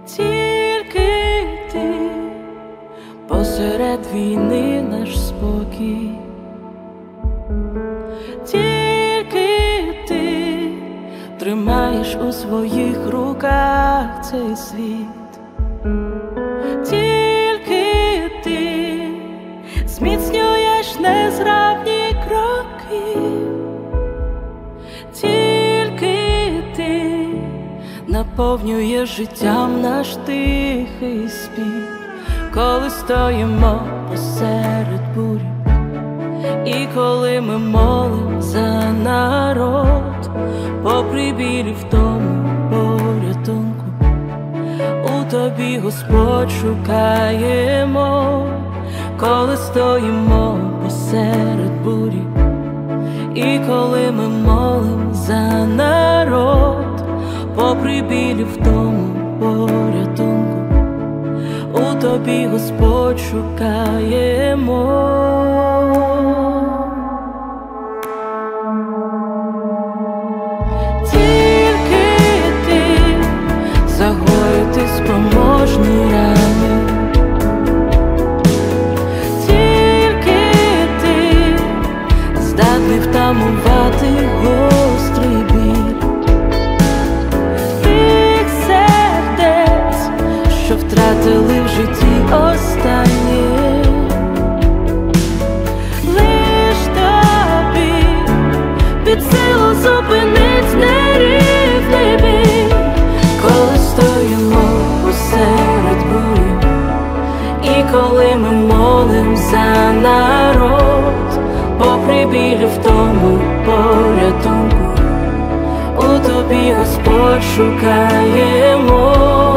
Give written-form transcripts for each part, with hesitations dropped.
Тільки ти, посеред війни наш спокій. Тільки ти тримаєш у своїх руках цей світ. Тільки ти зміцнюєш незграбні кроки. Тільки ти наповнюєш життям наш тихий спів, коли стоїмо посеред бурі, і коли ми молим за народ, попри біль і втому порятунку, у тобі, Господь, шукаємо. Коли стоїмо посеред бурі, і коли ми молим за народ, попри біль і втому порятунку, у тобі, Господь, шукаємо. Тільки ти загоїти спроможний рани. Тільки ти здатний втамувати гострий біль тих сердець, що втратили в житті останнє. Лиш тобі під силу зупинить нерівний біль, коли стоїмо посеред бурі, і коли ми молим за народ, попри біль і втому порятунку, у тобі, Господь, шукаємо.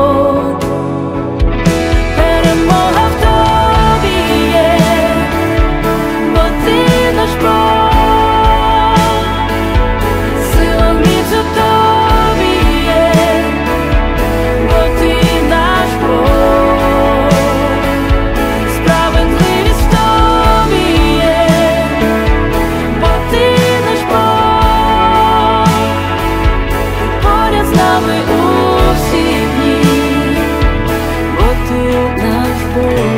Перемога в тобі є, бо ти наш Бог. Сила міць у тобі є, бо ти наш Бог. Справедливість в тобі є, бо ти наш Бог. І поряд з нами у всі дні, бо ти наш Бог.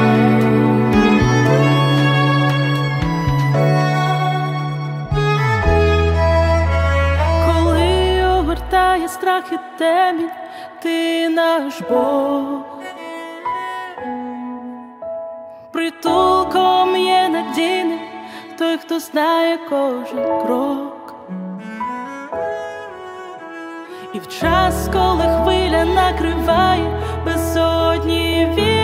Коли огортає страх і темінь, ти наш Бог. Притулком є надійним той, хто знає кожен крок. І в час, коли хвиля накриває, безодні